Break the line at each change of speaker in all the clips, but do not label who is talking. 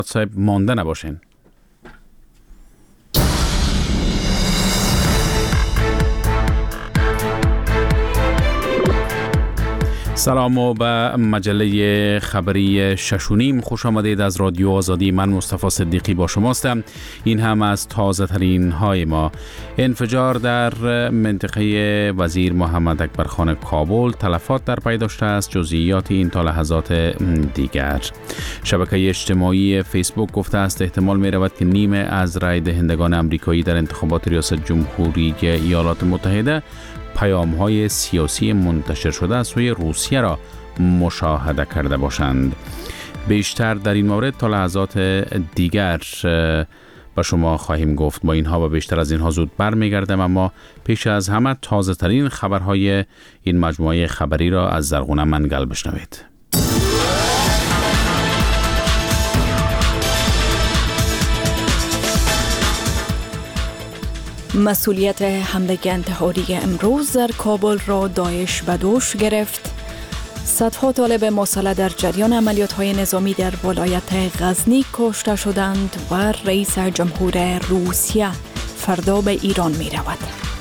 صاحب مانده نباشین. سلام و به مجله خبری 6:30 خوش آمدید از رادیو آزادی. من مصطفی صدیقی با شماستم. این هم از تازه ترین های ما. انفجار در منطقه وزیر محمد اکبر خان کابل تلفات در پی داشته است. جزئیات این تا لحظات دیگر. شبکه اجتماعی فیسبوک گفته است احتمال می رود که نیمه از رای دهندگان امریکایی در انتخابات ریاست جمهوری ایالات متحده پیام‌های سیاسی منتشر شده از سوی روسیه را مشاهده کرده باشند. بیشتر در این مورد تا لحظات دیگر به شما خواهیم گفت. با اینها و بیشتر از اینها زود برمیگردم، اما پیش از همه تازه ترین خبرهای این مجموعه خبری را از زرغونه منگل بشنوید.
مسئولیت حمله انتحاری امروز در کابل را داعش به دوش گرفت. صدها طالب مسلح در جریان عملیات‌های نظامی در ولایت غزنی کشته شدند و رئیس جمهور روسیه فردا به ایران می رود.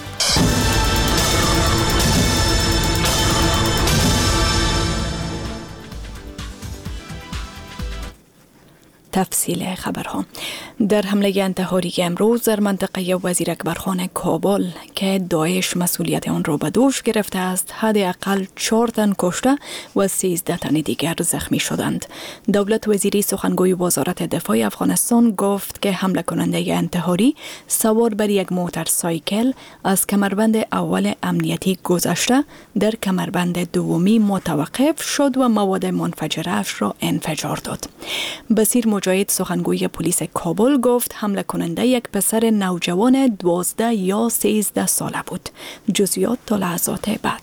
تفصیل خبرها. در حمله انتحاری امروز در منطقه وزیر اکبرخان کابل که داعش مسئولیت آن را به دوش گرفته است، حداقل 4 تن کشته و 13 تن دیگر زخمی شدند. دولت وزیری سخنگوی وزارت دفاع افغانستان گفت که حمله کننده انتحاری سوار بر یک موتورسایکل از کمربند اول امنیتی گذشته در کمربند دومی متوقف شد و مواد منفجره‌اش را انفجار داد. بصیر مجاهد سخنگوی پلیس کابل گفت حمله کننده یک پسر نوجوان 12 یا 13 ساله بود. جزئیات تا لحظات بعد.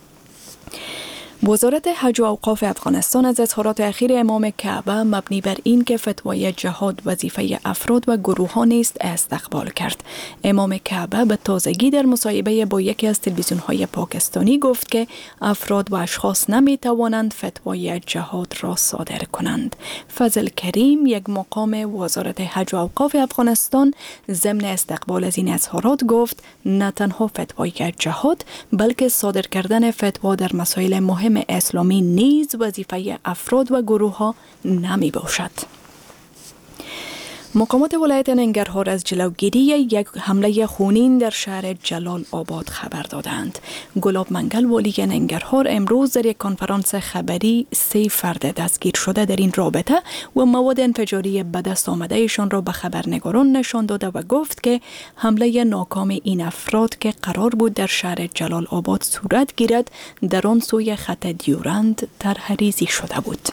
وزارت حج و اوقاف افغانستان از اظهارات اخیر امام کعبه مبنی بر این که فتوای جهاد وظیفه افراد و گروه‌ها نیست استقبال کرد. امام کعبه به تازگی در مصاحبه با یکی از تلویزیون‌های پاکستانی گفت که افراد و اشخاص نمی‌توانند فتوای جهاد را صادر کنند. فضل کریم، یک مقام وزارت حج و اوقاف افغانستان، ضمن استقبال از این اظهارات گفت نه تنها فتوای جهاد بلکه صادر کردن فتوا در مسائل مهم اسلامی نیز وظیفه افراد و گروه‌ها نمی باشد. مقامات ولایت ننگرهار از جلوگیری یک حمله خونین در شهر جلال آباد خبر دادند. گلاب منگل والی ننگرهار امروز در یک کنفرانس خبری 3 فرد دستگیر شده در این رابطه و مواد انفجاری به دست آمده ایشان را به خبرنگاران نشان داده و گفت که حمله ناکام این افراد که قرار بود در شهر جلال آباد صورت گیرد در آن سوی خط دیورند طرح‌ریزی شده بود.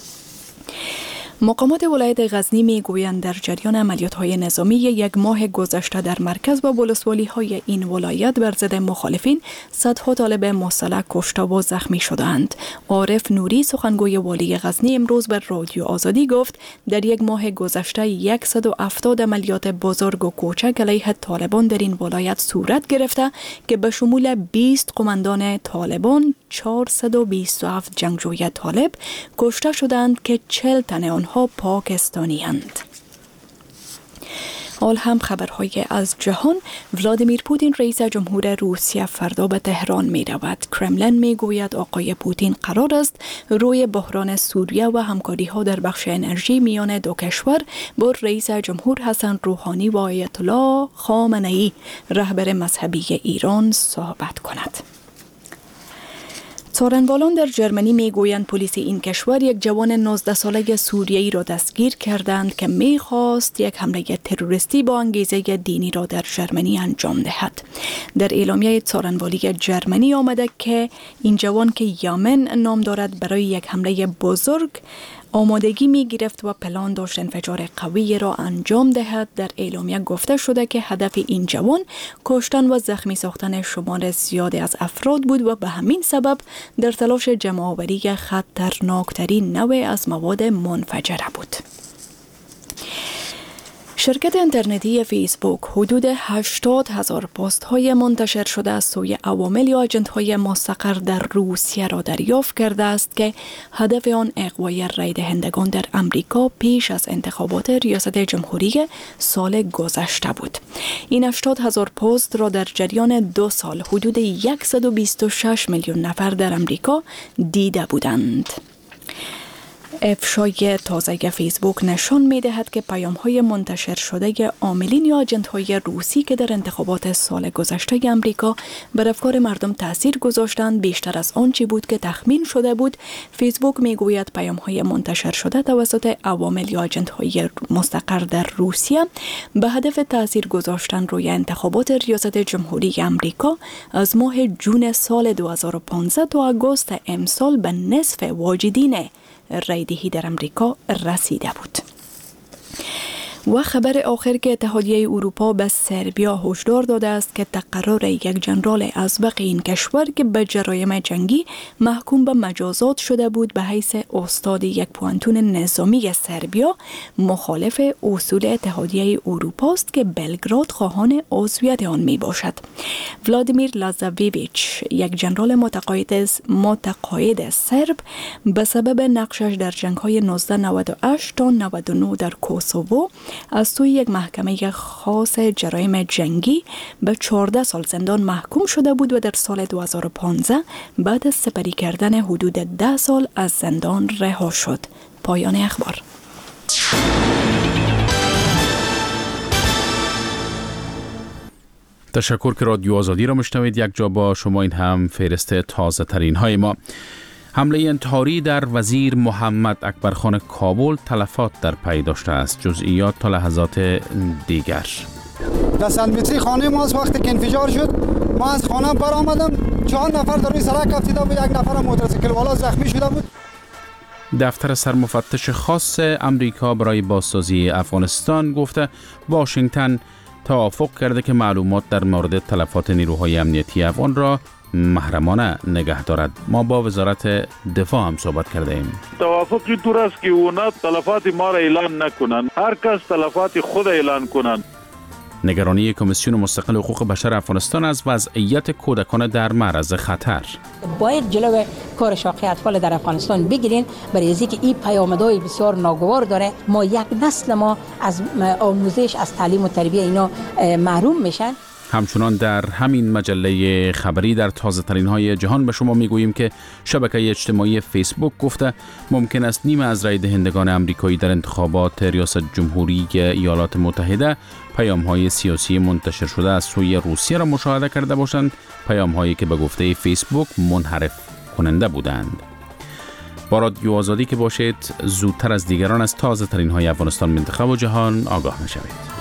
مقامات ولایت غزنی میگویند در جریان عملیات‌های نظامی یک ماه گذشته در مرکز و ولسوالی‌های این ولایت بر ضد مخالفین صدها طالب مسلح کشته و زخمی شدند. عارف نوری سخنگوی والی غزنی امروز بر رادیو آزادی گفت در یک ماه گذشته 170 عملیات بزرگ و کوچک علیه طالبان در این ولایت صورت گرفته که به شمول 20 قماندان طالبان، 427 جنگجوی طالب کشته شدند که 40 تن آنها پاکستانی اند. حال هم خبرهای از جهان. ولادیمیر پوتین رئیس جمهور روسیه فردا به تهران می رود. کرملین می گوید آقای پوتین قرار است روی بحران سوریه و همکاری ها در بخش انرژی میان دو کشور با رئیس جمهور حسن روحانی و آیت الله خامنه‌ای رهبر مذهبی ایران صحبت کند. څارنوالان در جرمنی میگویند پلیس این کشور یک جوان 19 ساله سوریه‌ای را دستگیر کردند که میخواست یک حمله تروریستی با انگیزه دینی را در جرمنی انجام دهد. در اعلامیه څارنوالی جرمنی آمده که این جوان که یامن نام دارد برای یک حمله بزرگ آمادگی می گرفت و پلان داشت انفجار قوی را انجام دهد. در اعلامیه گفته شده که هدف این جوان کشتن و زخمی ساختن شمار زیادی از افراد بود و به همین سبب در تلاش جمع‌آوری خطرناکترین نوع از مواد منفجره بود. شرکت اینترنتی فیسبوک حدود 80,000 پست های منتشر شده از سوی عوامل یا آژانس های مستقر در روسیه را دریافت کرده است که هدف آن اغوای رای دهندگان در امریکا پیش از انتخابات ریاست جمهوری سال گذشته بود. این 80,000 پست را در جریان 2 سال حدود 126 میلیون نفر در امریکا دیده بودند. افشای تازه فیسبوک نشان می دهد که پیام های منتشر شده عاملین یا آژانس های روسی که در انتخابات سال گذشته امریکا بر افکار مردم تاثیر گذاشتند بیشتر از آنچه بود که تخمین شده بود. فیسبوک می گوید پیام های منتشر شده توسط عوامل یا آژانس های مستقر در روسیه به هدف تاثیر گذاشتن روی انتخابات ریاست جمهوری امریکا از ماه جون سال 2015 تا آگوست امسال به نصف واجدین رایدهی در امریکا رسیده بود. و خبر آخر که اتحادیه اروپا به سربیا هشدار داده است که تقرر یک جنرال ازبق این کشور که به جرایم جنگی محکوم به مجازات شده بود به حیث استاد یک پوانتون نظامی سربیا مخالف اصول اتحادیه اروپا است که بلگراد خواهان عضویت آن می باشد. ولادیمیر لازاویویچ، یک جنرال متقاعد سرب، به سبب نقشش در جنگ‌های 1998 تا 99 در کوسوو از سوی یک محکمه خاص جرایم جنگی به 14 سال زندان محکوم شده بود و در سال 2015 بعد از سپری کردن حدود 10 سال از زندان رها شد. پایان اخبار.
تشکر که رادیو آزادی را مشنوید. یک جا با شما این هم فهرست تازه ترین های ما. حمله انتحاری در وزیر محمد اکبرخان کابل تلفات در پی داشته است. جزئیات تا لحظات دیگر.
در 100 متری خانه ما وقتی که انفجار شد ما از خانه برآمدم 4 نفر در روی سرک افتاده بود، یک نفر موتورسیکل والا زخمی شده بود.
دفتر سرمفتش خاص امریکا برای بازسازی افغانستان گفته واشنگتن توافق کرده که معلومات در مورد تلفات نیروهای امنیتی افغان را محرمانه نگه دارد. ما با وزارت دفاع هم صحبت کرده ایم.
توافقی طور است که اونا تلفات ما را اعلان نکنن، هر کس تلفات خود اعلان کنن.
نگرانی کمیسیون مستقل حقوق بشر افغانستان از وضعیت کودکان در معرض خطر.
باید جلوی کار شاقی اطفال در افغانستان بگیرین برای اینکه این پیامدهای بسیار ناگوار داره. ما یک نسل ما از آموزش، از تعلیم و تربیت اینا محروم میشن.
همچنان در همین مجله خبری در تازه ترین های جهان به شما میگوییم که شبکه اجتماعی فیسبوک گفته ممکن است نیمه از رای دهندگان آمریکایی در انتخابات ریاست جمهوری ایالات متحده پیام های سیاسی منتشر شده از سوی روسیه را مشاهده کرده باشند، پیام هایی که به گفته فیسبوک منحرف کننده بودند. با رادیو آزادی که باشید، زودتر از دیگران از تازه ترین های افغانستان، منطقه و جهان آگاه میشوید.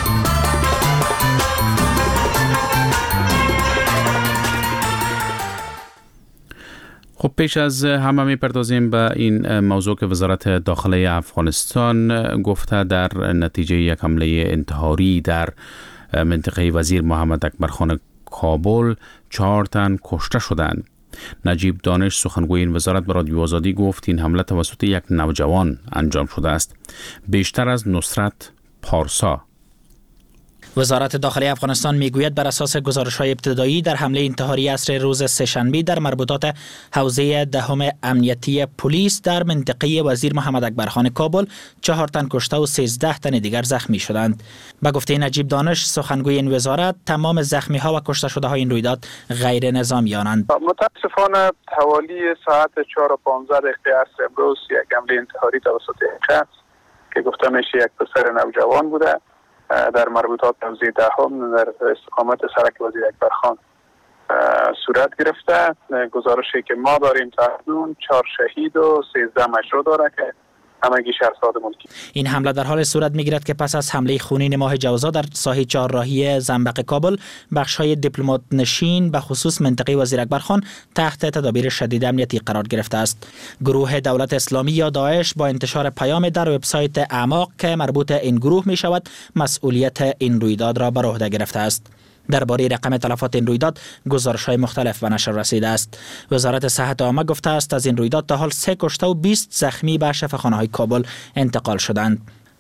خب پیش از همه میپردازیم به این موضوع که وزارت داخله افغانستان گفته در نتیجه یک حمله انتحاری در منطقه وزیر محمد اکبرخان کابل 4 تن کشته شدند. نجیب دانش سخنگوی این وزارت به رادیو آزادی گفت این حمله توسط یک نوجوان انجام شده است. بیشتر از نصرت پارسا.
وزارت داخلی افغانستان میگوید بر اساس گزارش‌های ابتدایی در حمله انتحاری عصر روز سه‌شنبه در مربوطات حوزه دهم امنیتی پلیس در منطقه وزیر محمد اکبرخان کابل 4 تن کشته و 13 تن دیگر زخمی شدند. به گفته نجیب دانش سخنگوی این وزارت تمام زخمی‌ها و کشته شده‌های این رویداد غیر نظامیانند.
متاسفانه حوالی ساعت 4:15 عصر امروز یک حمله انتحاری توسط شخص که گفته میشه یک پسر نوجوان بوده در مربوطات حوزه دهم در استقامت سرک وزیر اکبرخان صورت گرفته. گزارشی که ما داریم تقریباً 4 شهید و 13 مجروح داره که همگی شهرزاد ملکی.
این حمله در حال صورت میگیرد که پس از حمله خونین ماه جوزا در ساحه چهارراهی زنبق کابل بخش‌های دیپلمات نشین به خصوص منطقه وزیر اکبرخان تحت تدابیر شدید امنیتی قرار گرفته است. گروه دولت اسلامی یا داعش با انتشار پیام در وبسایت اعماق که مربوط این گروه می شود مسئولیت این رویداد را بر عهده گرفته است. درباره رقم تلفات این رویداد گزارش‌های مختلف به نشر رسیده است. وزارت صحت عامه گفته است از این رویداد تا حال 3 کشته و 20 زخمی به شفاخانه‌های کابل انتقال شدند.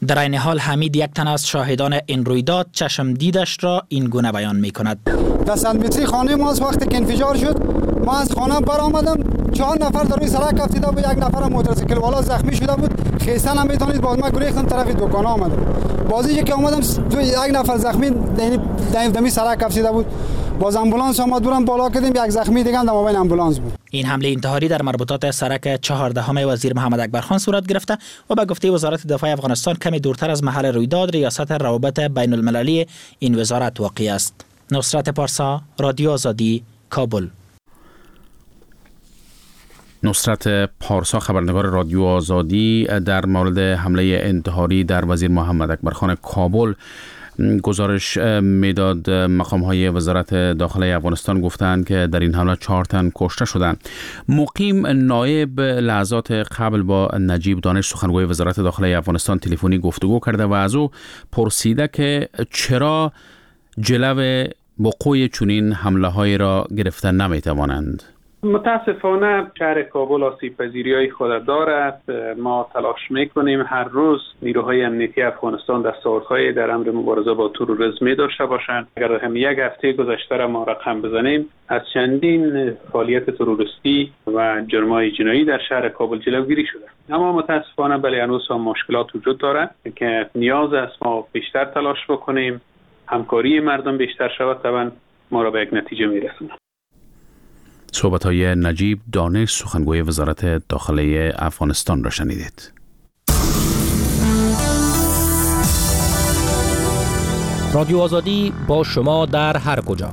در این حال حمید، یک تن از شاهدان این رویداد، چشم دیدش را این گونه بیان می کند.
در سندمیتری خانه ما از وقتی که انفجار شد، ما از خانه برآمدم، 4 نفر در روی سرک افتاده بود، یک نفر موتورسیکل والا زخمی شده بود، خیستن هم میتونید. باز ما گریختم طرف دکان آمدم. بازی که اومدم یک نفر زخمی دمی سرک افتاده بود. باز امبولانس اومد برام بالا کردیم، یک زخمی دیگه هم در مابین امبولانس بود.
این حمله انتحاری در مربوطات سرک 14 وزیر محمد اکبر خان صورت گرفته و به گفته وزارت دفاع افغانستان کمی دورتر از محل رویداد ریاست روابط بین المللی این وزارت واقع است. نصرت پارسا، رادیو آزادی، کابل.
نصرت پارسا، خبرنگار رادیو آزادی، در مورد حمله انتحاری در وزیر محمد اکبر خان کابل گزارش میداد. مقام‌های وزارت داخلی افغانستان گفتند که در این حمله 4 تن کشته شدند. مقیم نایب لحظات قبل با نجیب دانش، سخنگوی وزارت داخلی افغانستان، تلفنی گفتگو کرده و از او پرسیده که چرا جلو وقوع چنین حمله‌های را گرفتن نمی‌توانند.
متاسفانه شهر کابل آسیب پذیری‌های خود دارد. ما تلاش میکنیم هر روز نیروهای امنیتی افغانستان دستاوردهای در امر مبارزه با تروریسم داشته باشند. اگر هم یک هفته گذشته را ما رقم بزنیم، از چندین فعالیت تروریستی و جرم‌های جنایی در شهر کابل جلوگیری شده. اما متاسفانه هنوز هم مشکلات وجود دارد که نیاز است ما بیشتر تلاش بکنیم، همکاری مردم بیشتر شود تا ما را به یک نتیجه میرسونه.
صحبت‌های نجیب دانش، سخنگوی وزارت داخلی افغانستان را شنیدید.
رادیو آزادی با شما در هر کجا.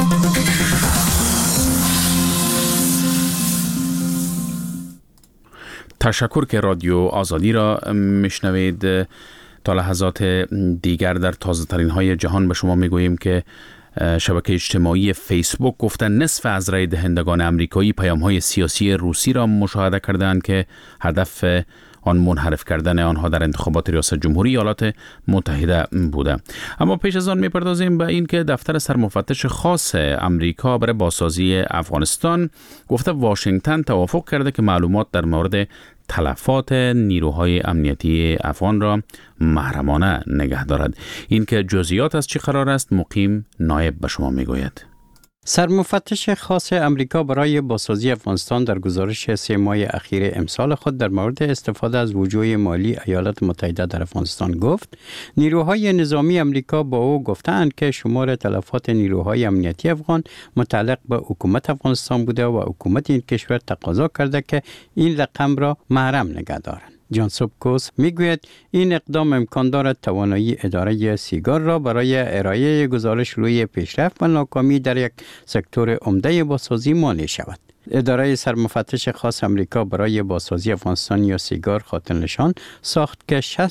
تشکر که رادیو آزادی را میشنوید. تا لحظات دیگر در تازه ترین های جهان به شما میگوییم که شبکه اجتماعی فیسبوک گفتن نصف از رای دهندگان امریکایی پیام‌های سیاسی روسی را مشاهده کردند که هدف آن منحرف کردن آنها در انتخابات ریاست جمهوری ایالات متحده بوده. اما پیش از آن میپردازیم به این که دفتر سرمفتش خاص امریکا برای بازسازی افغانستان گفته واشنگتن توافق کرده که معلومات در مورد تلفات نیروهای امنیتی افغان را محرمانه نگه دارد. این که جزئیات از چی قرار است مقیم نایب به شما میگوید.
سرمفتش خاص امریکا برای بازسازی افغانستان در گزارش 3 ماه اخیر امسال خود در مورد استفاده از وجوه مالی ایالات متحده در افغانستان گفت نیروهای نظامی امریکا با او گفتند که شمار تلفات نیروهای امنیتی افغان متعلق به حکومت افغانستان بوده و حکومت این کشور تقاضا کرده که این رقم را محرم نگه دارند. جان سوبکوس میگوید این اقدام امکان دارد توانایی اداره سیگار را برای ارائه گزارش روی پیشرفت و ناکامی در یک سکتور عمده بازسازی مانع شود. اداره سرمفتش خاص امریکا برای بازسازی افغانستان یا سیگار خاطر نشان ساخت که 60%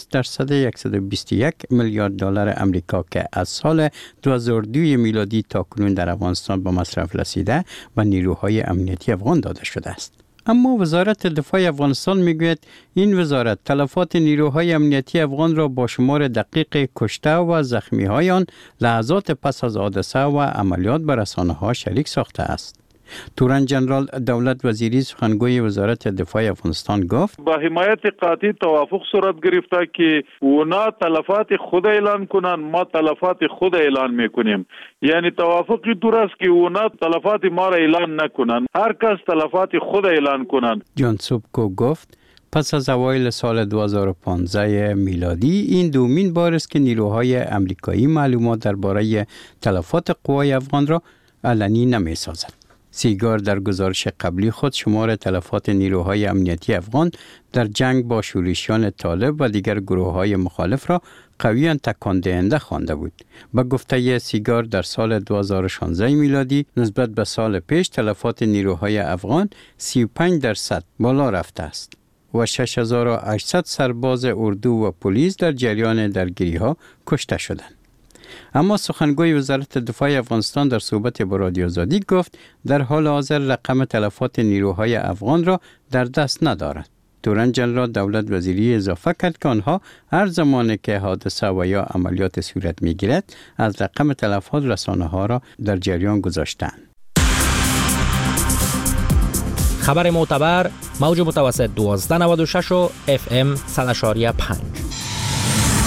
121 میلیارد دلار امریکا که از سال 2002 میلادی تا کنون در افغانستان به مصرف رسیده و نیروهای امنیتی افغان داده شده است. اما وزارت دفاع افغانستان میگوید این وزارت تلفات نیروهای امنیتی افغان را با شمار دقیق کشته و زخمی های آن لحظات پس از حادثه و عملیات به رسانه‌ها شریک ساخته است. تورن جنرال دولت وزیری سخنگوی وزارت دفاع افغانستان گفت
با حمایت قاطع توافق صورت گرفته که اونا تلفات خود اعلان کنن، ما تلفات خود اعلان میکنیم. یعنی توافقی دور است که اونا تلفات ما را اعلان نکنن، هر کس تلفات خود اعلان کنن.
جان سوبکو گفت پس از اوایل سال 2015 میلادی این دومین بار است که نیروهای امریکایی معلومات درباره تلفات قوای افغان را علنی نمی‌سازد. سیگار در گزارش قبلی خود شمار تلفات نیروهای امنیتی افغان در جنگ با شورشیان طالب و دیگر گروه‌های مخالف را قویاً تکان دهنده خوانده بود. با گفته سیگار در سال 2016 میلادی نسبت به سال پیش تلفات نیروهای افغان 35% بالا رفته است و 6800 سرباز اردو و پلیس در جریان درگیری‌ها کشته شدند. اما سخنگوی وزارت دفاع افغانستان در صحبت با رادیو آزادی گفت در حال حاضر رقم تلفات نیروهای افغان را در دست ندارد. تورن جنرال دولت وزیری اضافه کرد که آنها هر زمانی که حادثه و یا عملیات صورت می‌گیرد از رقم تلفات رسانه‌ها را در جریان گذاشتند.
خبر معتبر موج متوسط 1296 و FM 100.5.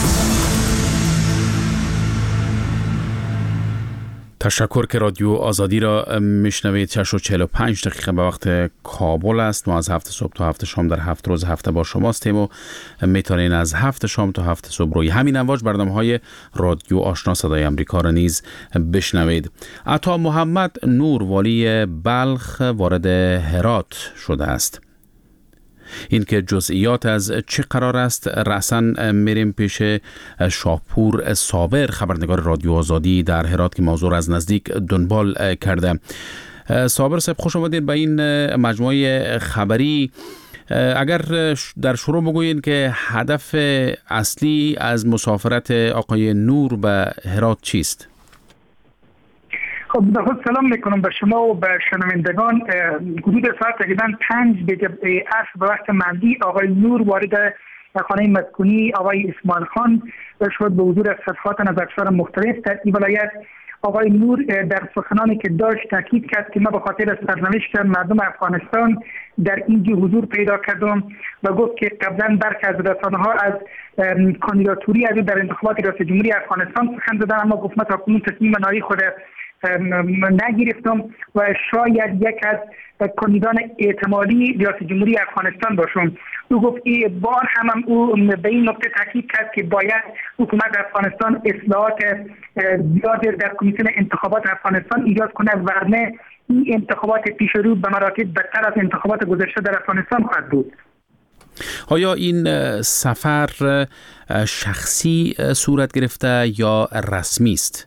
تشکر که رادیو آزادی را میشنوید. 6:45 به وقت کابل است. ما از 7 صبح تا 7 شام در 7 روز هفته با شما هستیم و میتونین از 7 شام تا 7 صبح روی همین امواج برنامه‌های رادیو آشنا صدای امریکا را نیز بشنوید. عطا محمد نور والی بلخ وارد هرات شده است. این که جزئیات از چه قرار است رأساً میریم پیش شاپور صابر خبرنگار رادیو آزادی در هرات که موضوع از نزدیک دنبال کرده. صابر صاحب خوش آمدید به این مجموعه خبری. اگر در شروع بگویید که هدف اصلی از مسافرت آقای نور به هرات چیست؟
خب سلام میکنم به شما و به شنوندگان. حدود ساعت تقریبا 5 عصر به وقت محلی آقای نور وارد خانه مسکونی آقای اسماعیل خان شد به حضور صفحات نظرسنجان مختلف در این ولایت. آقای نور در سخنانی که داشت تاکید کرد که ما به خاطر سرنوشت مردم افغانستان در اینجا حضور پیدا کردم و گفت که قبلا برخی از رسانه‌ها از کاندیداتوری از در انتخابات ریاست جمهوری افغانستان سخن زدن، اما گفت ما تاکنون تصمیم نهایی خود نگرفتم و شاید یک از کاندیدان احتمالی ریاست جمهوری افغانستان باشم. او گفت این بار هم او به این نکته تاکید کرد که باید حکومت افغانستان اصلاحات زیاد در کمیسیون انتخابات افغانستان ایجاد کنه، ورنه این انتخابات پیش رو به مراتب بدتر از انتخابات گذشته در افغانستان خواهد بود.
آیا این سفر شخصی صورت گرفته یا رسمی است؟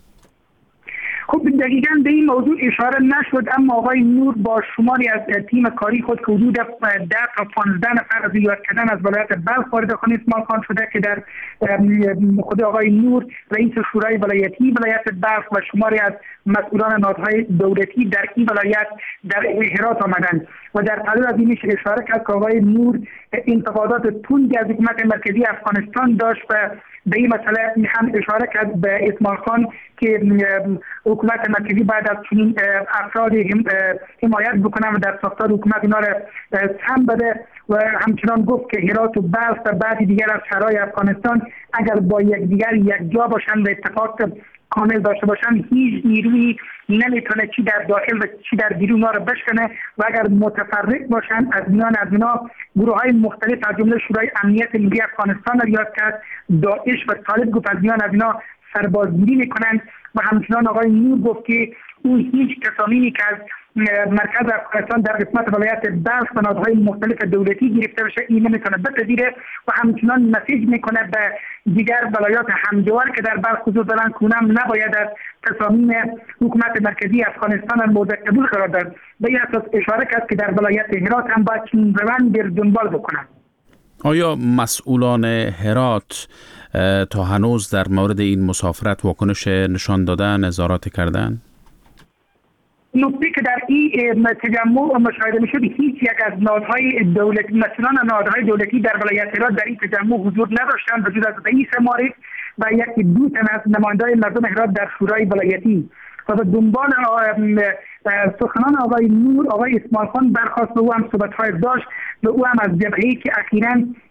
خب دقیقاً به این موضوع اشاره نشد، اما آقای نور با شماری از تیم کاری خود که حدود 10 تا 15 نفر از یاد کردن از ولایت بلخ وارد خانه اسماعیل خان شده که در خود آقای نور رئیس شورای ولایتی ولایت بلخ و شماری از مسئولان نهادهای دولتی در این ولایت در هرات آمدند و در پلو از این اشاره کرد که آقای نور انتقادات تندی از حکومت مرکزی افغانستان داشت و به این مسئله هم اشاره کرد به اسماعیل خان که حکومت مرکزی بعد از چنین افراد حمایت بکنن و در ساختار حکومت اینا را سهم بده و همچنان گفت که هرات و بلخ و بعضی دیگر از شهرهای افغانستان اگر با یکدیگر یک جا باشن و اتفاق کامل داشته باشن هیچ نیرویی نمیتونه چی در داخل و چی در بیرون را بشکنه و اگر متفرق باشن از اینا گروه های مختلف از جمله شورای امنیت ملی افغانستان را یاد کرد، داعش و طالب گفت از اینا سربازگیری میکنند و همچنان آقای نور گفت که او هیچ تصامیمی که از مرکز افغانستان در قسمت ولایت بلخ و نهادهای مختلف دولتی گرفته بشه این نمیتونه بپذیره و همچنان مسیج میکنه به دیگر ولایات همجوار که در بلخ حضور دارن که اونم نباید از تصامیم حکومت مرکزی افغانستان مورد قبول قرار داد. به این اساس اشاره کرد که در ولایت هرات هم باید چنین روند دنبال بکنند.
آیا مسئولان هرات تا هنوز در مورد این مسافرت واکنش نشان دادن، نظارت کردن؟
نکته که در این تجمع مشاهده میشد هیچ یک از نهادهای دولتی مسئولان نهادهای دولتی در ولایت هرات در این تجمع حضور نداشتند به جز از رئیس معارف و یک دو تن از نمایندگان مردم هرات در شورای ولایتی. و به دنبال سخنان آقای نور آقای اسماعیل خان برخاست و او هم صحبت‌های داشت و او هم از جبهه‌ای که اخیراً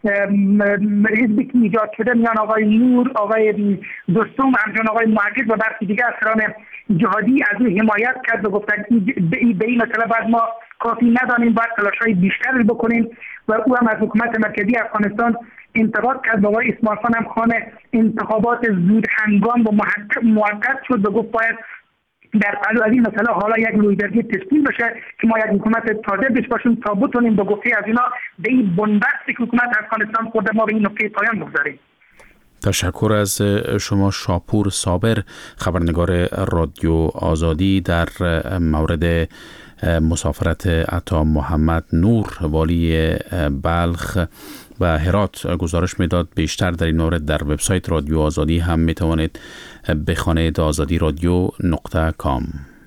حزبی که ایجاد شده میان آقای نور، آقای دوستم و همچنین آقای محقق و برخی دیگر افسران جهادی از او حمایت کرد و گفتن به این مسئله بعد ما کافی ندانیم، باید تلاش‌های بیشتری بکنیم و او هم از حکومت مرکزی افغانستان انتقاد کرد و آقای اسماعیل خان هم خواهان انتخابات زود هنگام و موقت شد و گفت باید در پلو از این مسئله حالا یک لویدرگی تشکیل بشه که ما یک حکومت تازه بش باشیم تا بتونیم با گفته از اینا به این بنبستی که حکومت افغانستان خورده ما به این نقطه پایان بگذاریم.
تشکر از شما شاپور صابر خبرنگار رادیو آزادی در مورد مسافرت عطا محمد نور والی بلخ و هرات گزارش میداد. بیشتر در این مورد در وبسایت رادیو آزادی هم میتوانید بخوانید azadi.radio.com.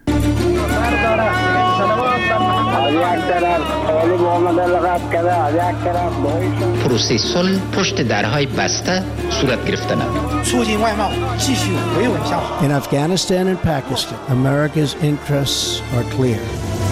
پروسه صلح پشت درهای بسته صورت گرفتن.
In Afghanistan and Pakistan, America's interests are clear.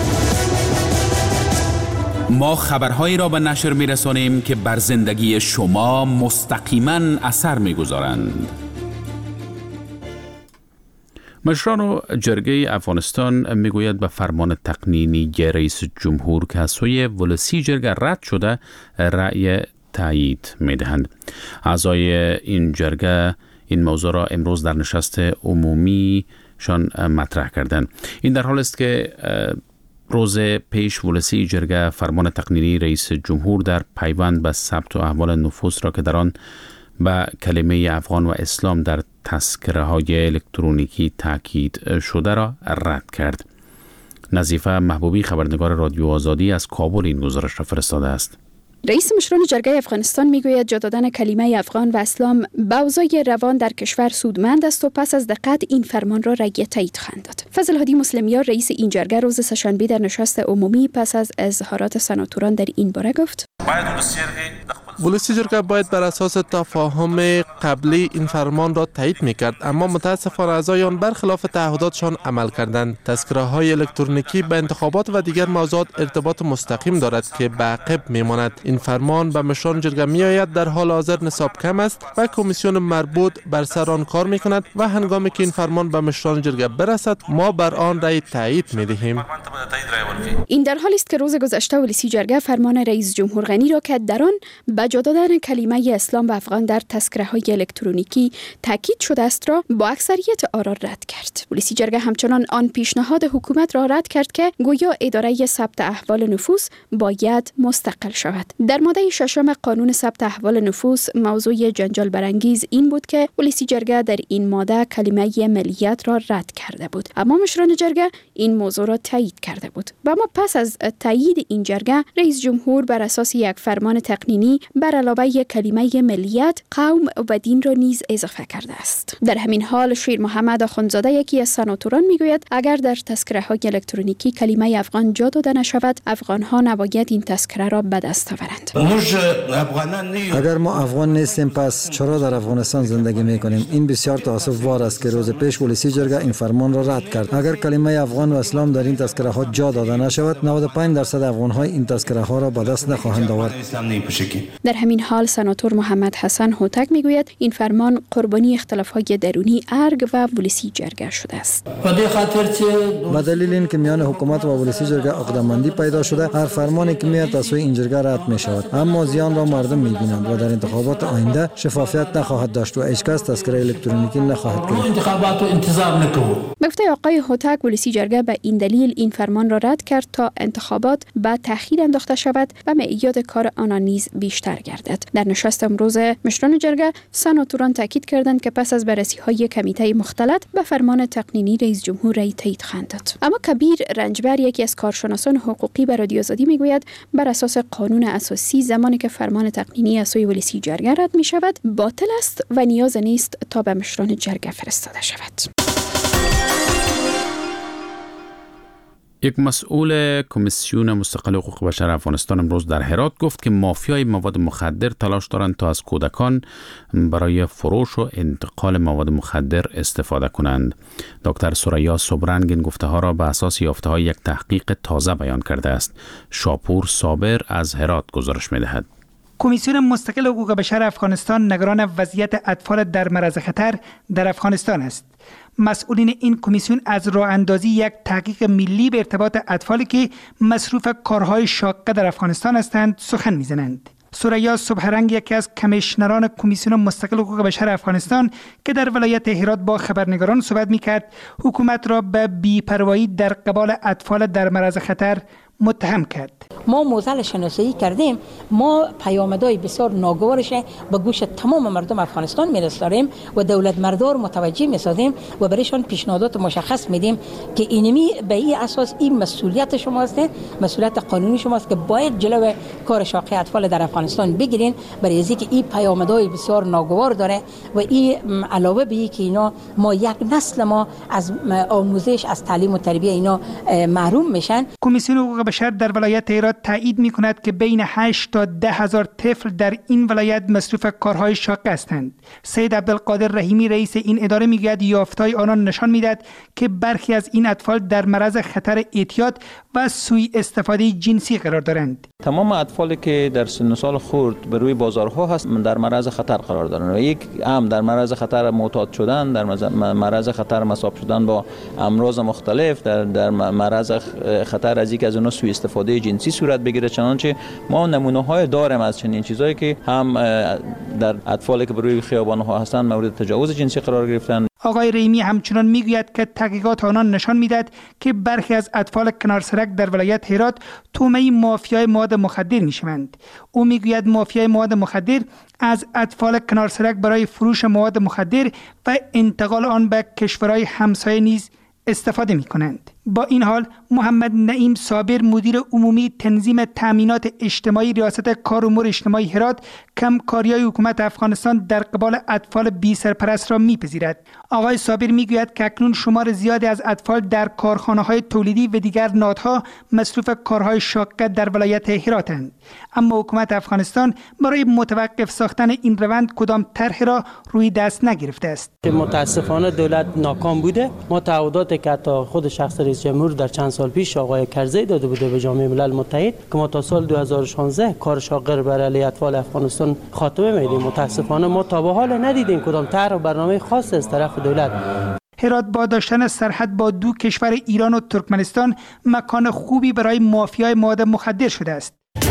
ما خبرهایی را به نشر می‌رسانیم که بر زندگی شما مستقیما اثر می‌گذارند. مشران جرگه افغانستان میگوید به فرمان تقنینی رئیس جمهور که از سوی ولسی جرگه رد شده رأی تایید میدهند. اعضای این جرگه این موضوع را امروز در نشست عمومی شان مطرح کردند. این در حال است که روز پیش ولسی جرگه فرمان تقنینی رئیس جمهور در پیوند به ثبت و احوال نفوس را که در آن به کلمه افغان و اسلام در تذکره های الکترونیکی تاکید شده را رد کرد. نظیفه محبوبی خبرنگار رادیو آزادی از کابل این گزارش را فرستاده است.
رئیس مشران جرگه افغانستان میگوید جا دادن کلمه افغان و اسلام به اوضاع روان در کشور سودمند است و پس از دقت این فرمان را رأی تایید خواهند داد. فضل هادی مسلمیار رئیس این جرگه روز سه‌شنبه در نشست عمومی پس از اظهارات سناتوران در این باره گفت:
ولسی جرگه باید بر اساس تفاهم قبلی این فرمان را تایید میکرد، اما متاسفانه اعضای آن برخلاف تعهداتشان عمل کردند. تذکره های الکترونیکی به انتخابات و دیگر موضوعات ارتباط مستقیم دارد که به عقب میماند. این فرمان به مشران جرگه میآید در حال حاضر نصاب کم است و کمیسیون مربوط بر سر آن کار میکند و هنگامی که این فرمان به مشران جرگه برسد ما بر آن رأی تایید میدهیم.
این در حالی است که روز گذشته ولسی جرگه فرمان رئیس جمهور غنی را که در آن به جا دادن کلمه اسلام و افغان در تذکره های الکترونیکی تاکید شده است را با اکثریت آرا رد کرد. ولسی جرگه همچنان آن پیشنهاد حکومت را رد کرد که گویا اداره ثبت احوال نفوس باید مستقل شود. در ماده 6 قانون ثبت احوال نفوس موضوع جنجال برانگیز این بود که ولسی جرگه در این ماده کلمه ملیت را رد کرده بود، اما مشران جرگه این موضوع را تایید کرده بود. و اما پس از تایید این جرگه رئیس جمهور بر اساس یک فرمان تقنینی بر علاوه کلمه ملیت قوم و دین را نیز اضافه کرده است. در همین حال شیر محمد آخوندزاده یکی از سناتوران میگوید اگر در تذکره های الکترونیکی کلمه افغان جا داده نشود افغان ها نباید این تذکره را به دست آورند.
اگر ما افغان نیستیم پس چرا در افغانستان زندگی میکنیم؟ این بسیار تأسف‌بار است که روز پیش ولسی جرگه این فرمان را رد کرد. اگر کلمه افغان و اسلام در این تذکره ها جا داده نشود 95% افغان ها این تذکره ها را به دست نخواهند آورد.
در همین حال سناتور محمد حسن هوتک میگوید این فرمان قربانی اختلاف‌های درونی ارگ و ولسی جرگه شده است.
به دلیل اینکه میان حکومت و ولسی جرگه عقده‌مندی پیدا شده هر فرمانی که میاد از سوی این جرگه رد می شود، اما زیان را مردم می‌بینند و در انتخابات آینده شفافیت نخواهد داشت و هیچکس تذکره الکترونیکی نخواهد گرفت.
انتخابات رو انتظار نکنید.
به گفته آقای هوتک ولسی جرگه به این دلیل این فرمان را رد کرد تا انتخابات به تأخیر انداخته شود و معیاد کار آنها نیز بیشتر گردد. در نشست امروز مشران جرگه سناتوران تاکید کردند که پس از بررسی‌های کمیته مختلط به فرمان تقنینی رئیس جمهور رأی تایید خواهند داد. اما کبیر رنجبر یکی از کارشناسان حقوقی به رادیو آزادی میگوید بر اساس قانون اساسی زمانی که فرمان تقنینی از سوی ولسی جرگه رد می شود باطل است و نیاز نیست تا به مشران جرگه فرستاده شود.
یک مسئول کمیسیون مستقل حقوق بشر افغانستان امروز در هرات گفت که مافیای مواد مخدر تلاش دارند تا از کودکان برای فروش و انتقال مواد مخدر استفاده کنند. دکتر ثریا صبرنگ این گفته ها را به اساس یافته های یک تحقیق تازه بیان کرده است. شاپور صابر از هرات گزارش می دهد.
کمیسیون مستقل حقوق بشر افغانستان نگران وضعیت اطفال در معرض خطر در افغانستان است. مسئولین این کمیسیون از راه اندازی یک تحقیق ملی به ارتباط اطفالی که مصروف کارهای شاقه در افغانستان هستند سخن می‌زنند. ثریا صبحرنگ یکی از کمیشنران کمیسیون مستقل حقوق بشر افغانستان که در ولایت هرات با خبرنگاران صحبت می‌کرد، حکومت را به بی‌پروایی در قبال اطفال در معرض خطر متهم کرد.
ما موزل شناسایی کردیم، ما پیامدهای بسیار ناگوارش به گوش تمام مردم افغانستان میرسانیم و دولت مردار متوجه میسازیم و برایشان پیشنهادات مشخص میدیم که اینمی به این اساس این مسئولیت شماست، مسئولیت قانونی شماست که باید جلو کار شاقه اطفال در افغانستان بگیرین، برای اینکه این پیامدهای بسیار ناگوار داره و این علاوه به اینکه اینا ما یک نسل ما از آموزش، از تعلیم و تربیت اینا محروم میشن.
کمیسیون حقوق بشر در ولایت هرات تایید می کند که بین 8 تا 10 هزار طفل در این ولایت مصروف کارهای شاق هستند. سید عبدالقادر رحیمی رئیس این اداره میگوید یافته‌های آنان نشان میدهد که برخی از این اطفال در معرض خطر اعتیاد و سوء استفاده جنسی قرار دارند.
تمام اطفالی که در سن و سال خرد به روی بازارها هست در معرض خطر قرار دارند و یک هم در معرض خطر معتاد شدن، در معرض خطر مصاب شدن با امراض مختلف، در معرض خطر از اینکه از اونها سوء استفاده جنسی صورت بگیره. چنانچه ما نمونه های داریم از چنین چیزایی که هم در اطفالی که بر روی خیابان ها هستند مورد تجاوز جنسی قرار گرفتن.
آقای رحیمی همچنان میگوید که تحقیقات آنان نشان میدهد که برخی از اطفال کنار سرک در ولایت هرات تومه مافیای مواد مخدر میشوند. او میگوید مافیای مواد مخدر از اطفال کنار سرک برای فروش مواد مخدر و انتقال آن به کشورهای همسایه نیز استفاده میکنند. با این حال محمد نعیم صابر مدیر عمومی تنظیم تامینات اجتماعی ریاست کار امور اجتماعی هرات کمکاری‌های حکومت افغانستان در قبال اطفال بی سرپرست را میپذیرد. آقای صابر میگوید که اکنون شمار زیادی از اطفال در کارخانه‌های تولیدی و دیگر نهادها مصروف کارهای شاقه در ولایت هراتند، اما حکومت افغانستان برای متوقف ساختن این روند کدام طرحی را روی دست نگرفته است.
متاسفانه دولت ناکام بوده. ما تعهداتی که تا خود شخص رئیس جمهور در چند سال پیش آقای کرزی داده بوده به جامعه ملل متحد که ما تا سال 2016 کار شاغر برای اطفال افغانستان خاتمه میدیم. متاسفانه ما تا به حال ندیدیم کدام طرح و برنامه خاص از طرف دولت.
هرات با داشتن سرحد با دو کشور ایران و ترکمنستان مکان خوبی برای مافیای مواد مخدر شده است.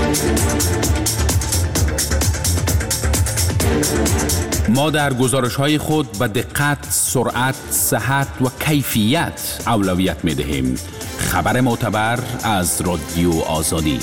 ما در گزارش‌های خود به دقت، سرعت، صحت و کیفیت اولویت می‌دهیم. خبر معتبر از رادیو آزادی.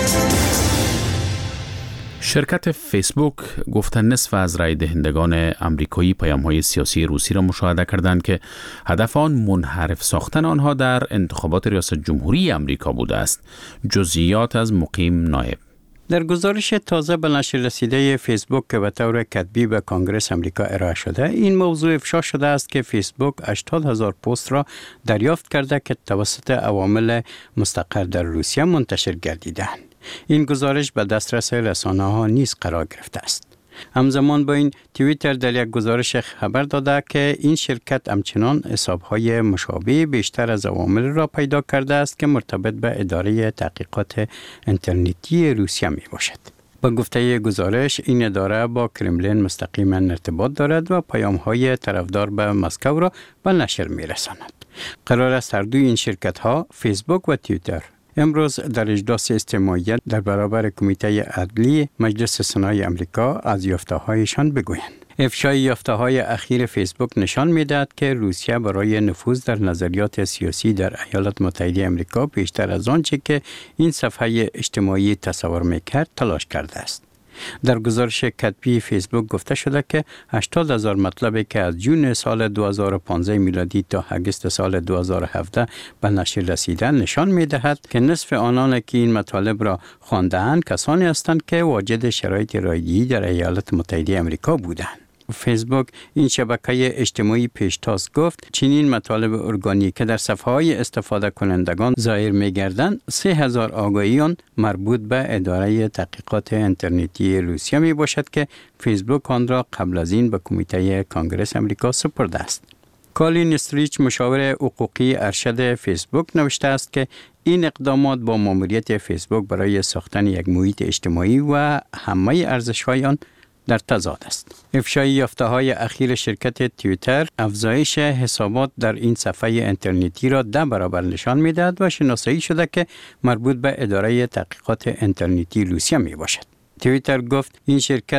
شرکت فیسبوک گفته نصف از رای دهندگان آمریکایی پیام‌های سیاسی روسی را مشاهده کردند که هدف آن منحرف ساختن آنها در انتخابات ریاست جمهوری آمریکا بوده است. جزئیات از مقیم نایب.
در گزارش تازه به نشر رسیده فیسبوک که به طور کتبی به کنگره آمریکا ارائه شده، این موضوع افشا شده است که فیسبوک 80,000 پست را دریافت کرده که توسط عوامل مستقر در روسیه منتشر گردیدند. این گزارش به دسترس رسانه‌ها نیز قرار گرفته است. همزمان با این توییتر در یک گزارش خبر داده که این شرکت همچنان حساب‌های مشابه بیشتر از عوامل را پیدا کرده است که مرتبط به اداره تحقیقات اینترنتی روسیه می باشد. با گفته گزارش این اداره با کرملین مستقیما ارتباط دارد و پیام‌های طرفدار به مسکو را به نشر می رساند. قرار است هر دوی این شرکت‌ها، فیسبوک و توییتر، امروز در اجلاس استماعی در برابر کمیته عدلی مجلس سنای آمریکا از یافته‌هایشان بگویند. افشای یافته‌های اخیر فیسبوک نشان می‌دهد که روسیه برای نفوذ در نظریات سیاسی در ایالات متحده آمریکا بیشتر از آنچه که این صفحه اجتماعی تصور می‌کرد تلاش کرده است. در گزارش کتبی فیسبوک گفته شده که 80,000 مطلبی که از جون سال 2015 میلادی تا اگست سال 2017 به نشر رسیده نشان می‌دهد که نصف آنان که این مطالب را خوانده‌اند کسانی هستند که واجد شرایط رایگی در ایالات متحده آمریکا بودند. فیسبوک این شبکه اجتماعی پیشتاز گفت چنین مطالب ارگانی که در صفحه‌های استفاده کنندگان ظاهر می‌گردند 3,000 آگاهیان مربوط به اداره تحقیقات اینترنتی روسیه می باشد که فیسبوک آن را قبل از این به کمیته کنگره آمریکا سپرده است. کالین استریچ مشاور حقوقی ارشد فیسبوک نوشته است که این اقدامات با ماموریت فیسبوک برای ساختن یک محیط اجتماعی و همه ارزش‌های آن در تضاد است. افشای یافته‌های اخیر شرکت توییتر افزایش حسابات در این صفحه اینترنتی را 10 برابر نشان می‌دهد و شناسایی شده که مربوط به اداره تحقیقات اینترنتی روسیه میباشد. توییتر گفت این شرکت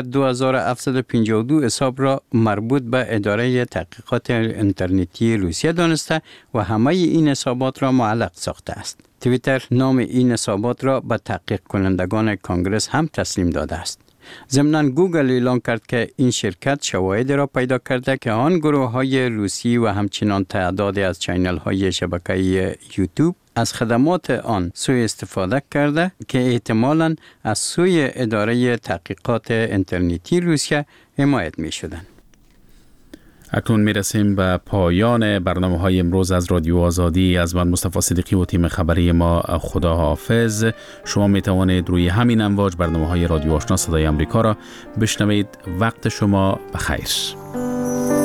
2752 حساب را مربوط به اداره تحقیقات اینترنتی روسیه دانسته و همه این حسابات را معلق ساخته است. توییتر نام این حسابات را به تحقیق کنندگان کنگره هم تسلیم داده است. ضمناً گوگل اعلام کرد که این شرکت شواهد را پیدا کرده که آن گروه‌های روسی و همچنان تعدادی از چینل‌های شبکه یوتیوب از خدمات آن سوء استفاده کرده که احتمالاً از سوی اداره تحقیقات اینترنتی روسیه حمایت می‌شدند.
اکنون میرسیم به پایان برنامه های امروز از رادیو آزادی. از من مصطفی صدیقی و تیم خبری ما خدا حافظ. شما می توانید روی همین امواج برنامه های رادیو آشنا صدای امریکا را بشنوید. وقت شما بخیر.